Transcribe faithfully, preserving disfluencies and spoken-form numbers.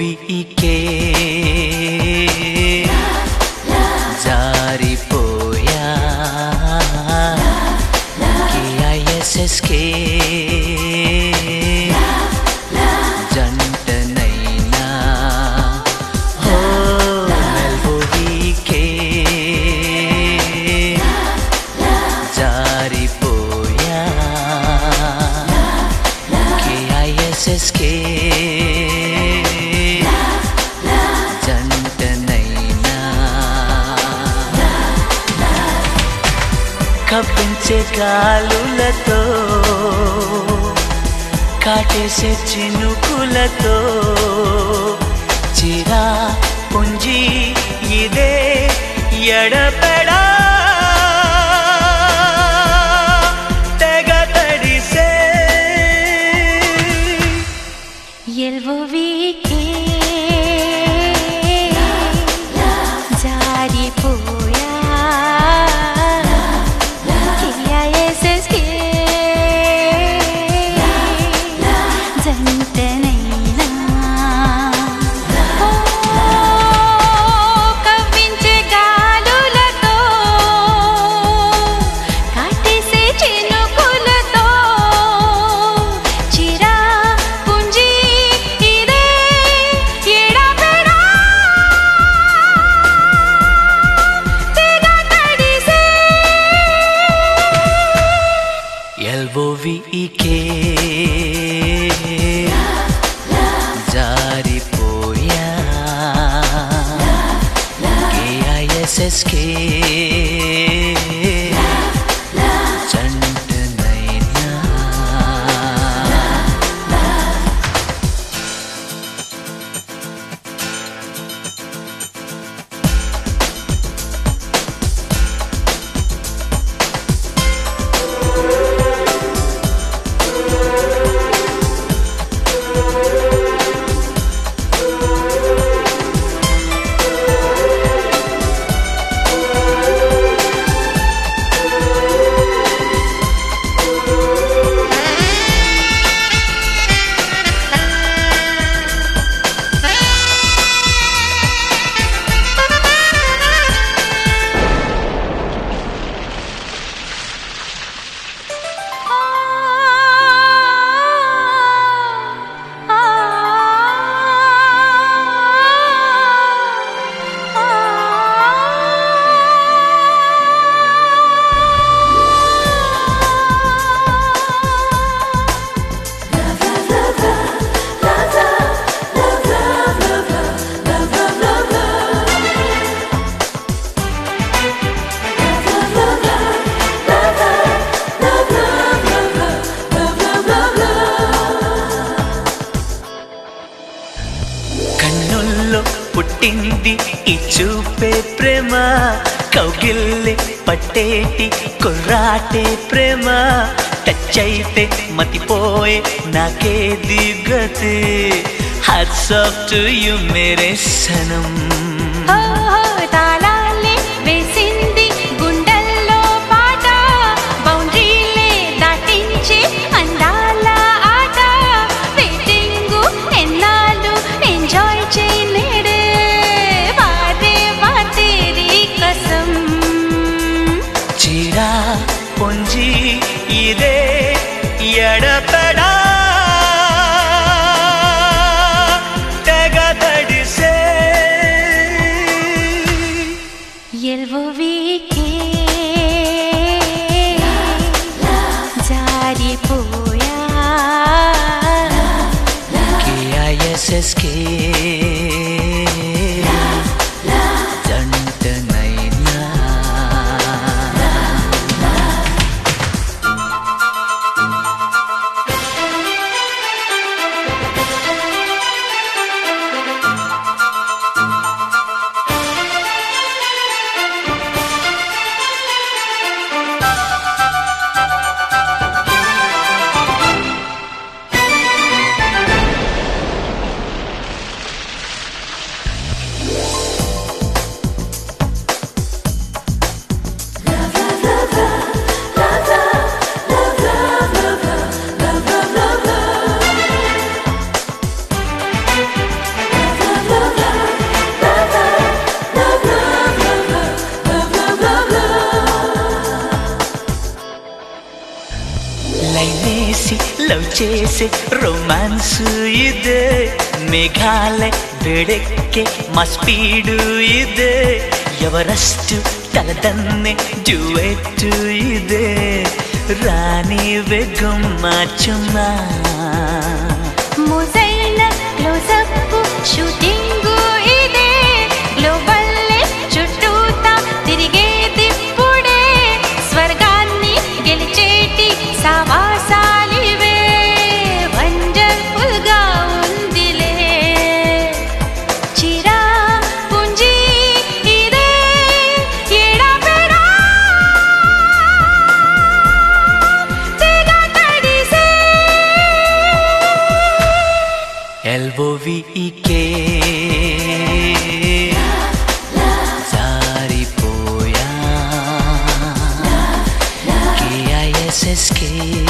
ఎల్ఓవిఈకే జారిపోయా కేఐఎస్ఎస్కే జంటనైనా ఓ ఎల్ఓవిఈకే జారిపోయా కేఐఎస్ఎస్కే కప్పించే గాలులతో కాటేసే చినుకులతో చిరా పుంజి ఇదే ఎడపెడా తెగ తడిసే ఎల్ఓవిఈకే జారిపోయా ఎల్ఓవిఈకే జారిపోయా కేఐఎస్ఎస్కే జంటనైనా పుట్టింది ఈ చూపే ప్రేమ కౌగిల్లే పట్టేటి కుర్రాటే ప్రేమ టచ్ అయితే మతిపోయే నాకే దిగతే హ్యాట్స్ ఆఫ్ టు యు మేరే సనం తాళాలే వేసింది గుండెల్లో పాట బౌండరీలే దాటించి అందాల ఆట వెయిటింగు ఎన్నాళ్ళు ఎంజాయ్ చేయలేడే వాదే వాతేరి కసం చిరా పుంజి ఇదే ఎడపెడా ఎల్ఓవిఈకే జారిపోయా కేఐఎస్ఎస్కే జంటనైనా లవ్ చేసే రొమాన్స్ ఇదే మేఘాలే వేడెక్కే మా స్పీడు ఇదే ఎవరెస్ట్ తలదన్నే డ్యూయెట్ ఇదే రాణి వేగం మార్చుమా మోజైన క్లోజప్ షూటింగ్ ఇదే గ్లోబల్ చుట్టూతా తిరిగేదిప్పుడే స్వర్గాన్ని గెలిచేటి సావాసాలివే వండర్ఫుల్ గా ఉందిలే చిరా పుంజి ఇదే ఎడపెడా తెగ తడిసే ఎల్ఓవిఈకే జారిపోయా కేఐఎస్ఎస్కే